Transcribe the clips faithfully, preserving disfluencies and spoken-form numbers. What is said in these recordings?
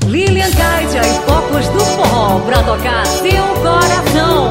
Lilian Kaitia e Focos do Forró pra tocar seu coração.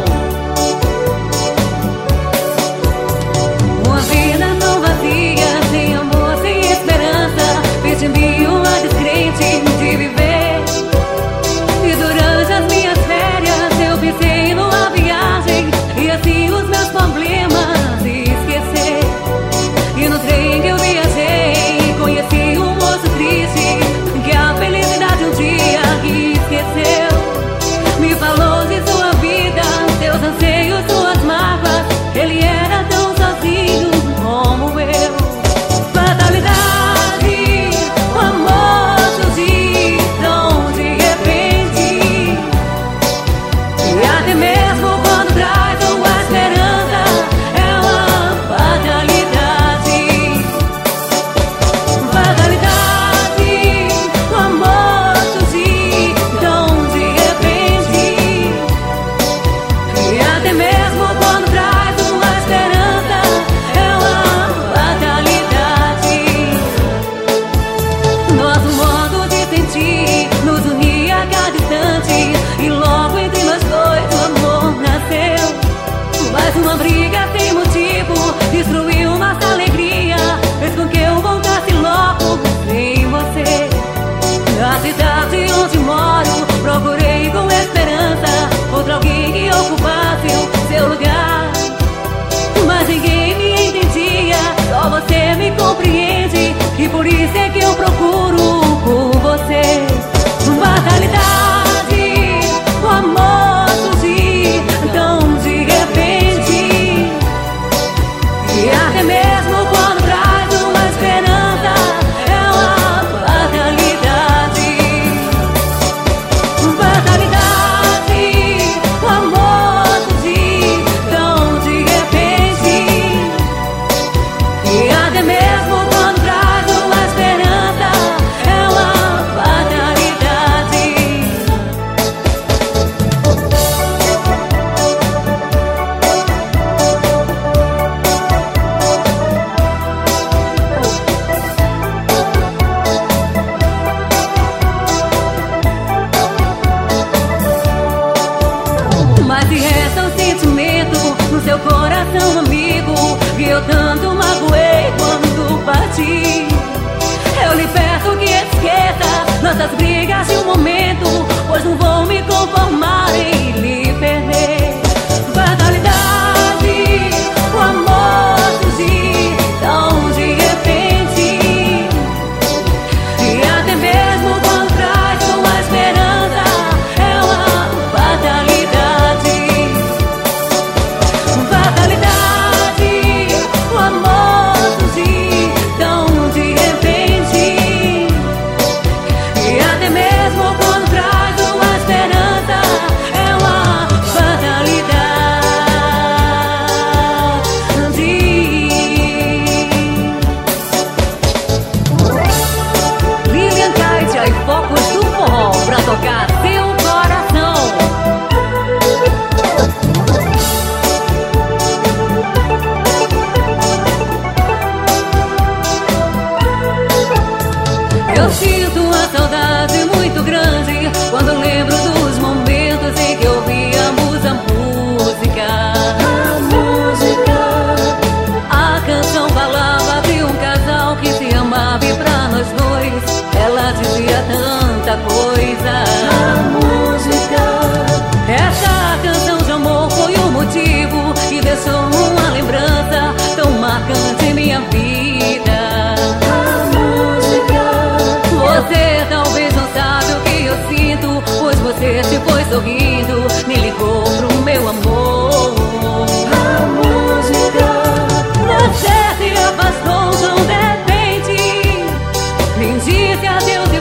Uma vida não vazia, sem amor, sem esperança, fez-me uma descrente de viver. E durante as minhas férias eu pensei numa viagem e assim os meus problemas esquecer. E no trem que eu viajei conheci um moço triste que a felicidade um dia esqueceu. Me falou de sua vida, seus anseios, suas mágoas. Ele era tão sozinho como eu. Fatalidade, o amor surgiu tão de repente. E até mesmo quando traz uma esperança, é uma fatalidade. Fatalidade, o amor surgiu tão de repente. E até mesmo quando traz uma esperança, é uma fatalidade. Nosso modo de sentir nos unia a cada instante, e logo entre nós dois o amor nasceu. Mas uma briga sem motivo destruiu nossa alegria, fez com que eu voltasse logo sem você. Na cidade onde moro procurei com esperança outro alguém que ocupasse o seu lugar, mas ninguém me entendia, só você me compreende, e por isso é que eu procuro por você. Fatalidade, o amor surgiu tão de repente. E até mesmo quando traz uma esperança, é uma fatalidade. Fatalidade, o amor surgiu tão de repente. E até mesmo quando traz uma esperança, é uma fatalidade. Mas se resta um sentimento no seu coração, amigo, que eu tanto magoei quando parti. Eu lhe peço que esqueça nossas brigas de um momento, pois não vou me conformar em lhe perder. Fatalidade, o amor surgiu tão de repente. E até mesmo quando traz uma esperança, é uma fatalidade. Fatalidade, o amor surgiu tão de repente. E até mesmo quando traz uma esperança, é uma fatalidade. Lilian Kaitia e Focos do Forró pra tocar seu coração. Eu sinto uma saudade muito grande quando lembro dos momentos em que ouvíamos a música. A música. A canção falava de um casal que se amava, e pra nós dois ela dizia tanta coisa. A música. Essa canção de amor foi o motivo que deixou uma lembrança tão marcante em minha vida. Você talvez não sabe o que eu sinto, pois você se foi sorrindo, me ligou pro meu amor. A música. Você se afastou tão de repente, me disse adeus